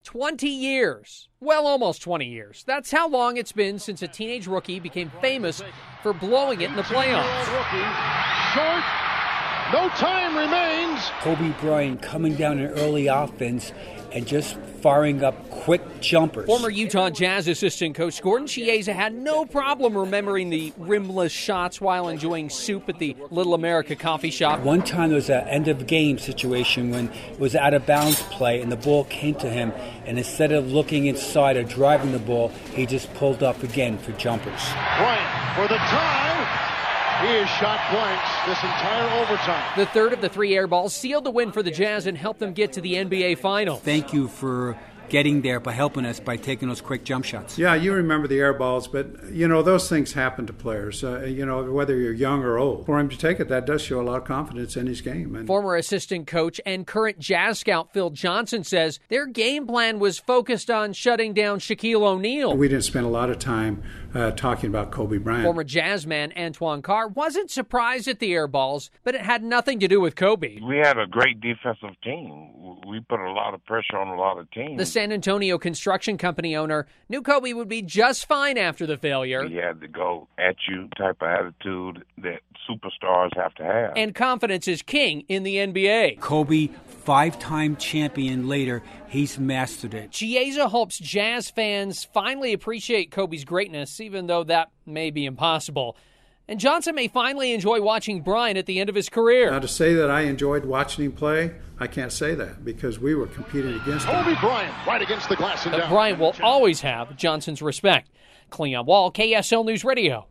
20 years. Well, almost 20 years. That's how long it's been since a teenage rookie became famous for blowing it in the playoffs. Short. No time remains. Kobe Bryant coming down in early offense and just firing up quick jumpers. Former Utah Jazz assistant coach Gordon Chiesa had no problem remembering the rimless shots while enjoying soup at the Little America coffee shop. One time there was an end-of-game situation when it was out of bounds play and the ball came to him, and instead of looking inside or driving the ball, he just pulled up again for jumpers. Bryant for the tie. He has shot blanks this entire overtime. The third of the 3 air balls sealed the win for the Jazz and helped them get to the NBA Finals. Thank you for getting there by helping us by taking those quick jump shots. Yeah, you remember the air balls, but, those things happen to players, whether you're young or old. For him to take it, that does show a lot of confidence in his game. And former assistant coach and current Jazz scout Phil Johnson says their game plan was focused on shutting down Shaquille O'Neal. We didn't spend a lot of time talking about Kobe Bryant. Former Jazz man Antoine Carr wasn't surprised at the air balls, but it had nothing to do with Kobe. We had a great defensive team. We put a lot of pressure on a lot of teams. The San Antonio construction company owner knew Kobe would be just fine after the failure. He had the go at you type of attitude that superstars have to have. And confidence is king in the NBA. Kobe, 5-time champion later, he's mastered it. Chiesa hopes Jazz fans finally appreciate Kobe's greatness, even though that may be impossible. And Johnson may finally enjoy watching Bryant at the end of his career. Now, to say that I enjoyed watching him play, I can't say that because we were competing against him. Kobe Bryant right against the glass and down. Bryant will always have Johnson's respect. Cleon Wall, KSL News Radio.